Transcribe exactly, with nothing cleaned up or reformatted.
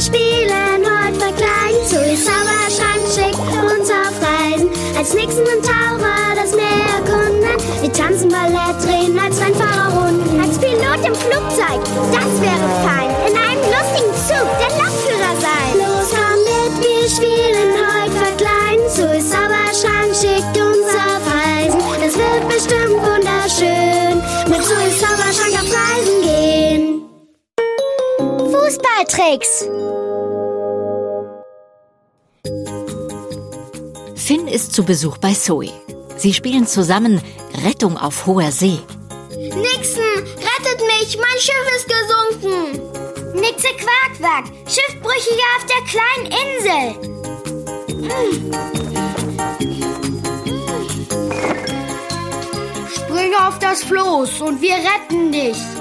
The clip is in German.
wir spielen heute verkleiden. Zoes Zauberschrank schickt uns auf Reisen. Als Nixon und Taucher das Meer erkunden. Wir tanzen Ballett, drehen als Rennfahrer Runden. Als Pilot im Flugzeug, das wäre fein. In einem lustigen Zug, der Lokführer sein. Los, komm mit, wir spielen heute verkleiden. Zoes Zauberschrank schickt uns auf Reisen. Das wird bestimmt wunderschön. Mit Zoes Zauberschrank auf Reisen gehen. Fußballtricks. Finn ist zu Besuch bei Zoe. Sie spielen zusammen Rettung auf hoher See. Nixon, rettet mich, mein Schiff ist gesunken. Nixe Quackwack, Schiffbrüchige auf der kleinen Insel. Spring auf das Floß und wir retten dich.